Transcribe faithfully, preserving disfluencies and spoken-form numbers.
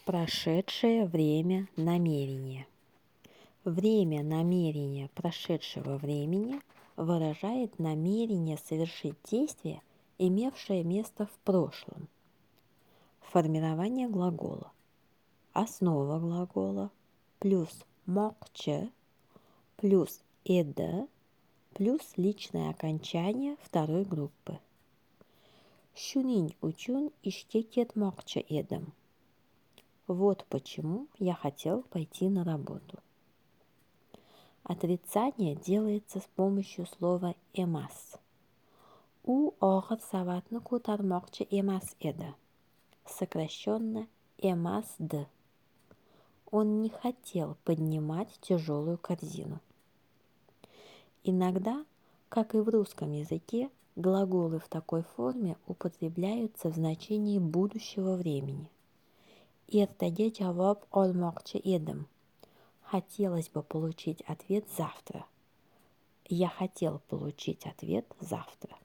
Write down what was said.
Прошедшее время намерения. Время намерения прошедшего времени выражает намерение совершить действие, имевшее место в прошлом. Формирование глагола. Основа глагола плюс мокче плюс эда плюс личное окончание второй группы. Шунинь учун иштекет мокче эдам. Вот почему я хотел пойти на работу. Отрицание делается с помощью слова «эмас». У огыр саватны кутармокчы эмас эда. Сокращенно «эмас-д». Он не хотел поднимать тяжелую корзину. Иногда, как и в русском языке, глаголы в такой форме употребляются в значении будущего времени. Эртеге жавап олмокчы эдим. Хотелось бы получить ответ завтра. Я хотел получить ответ завтра.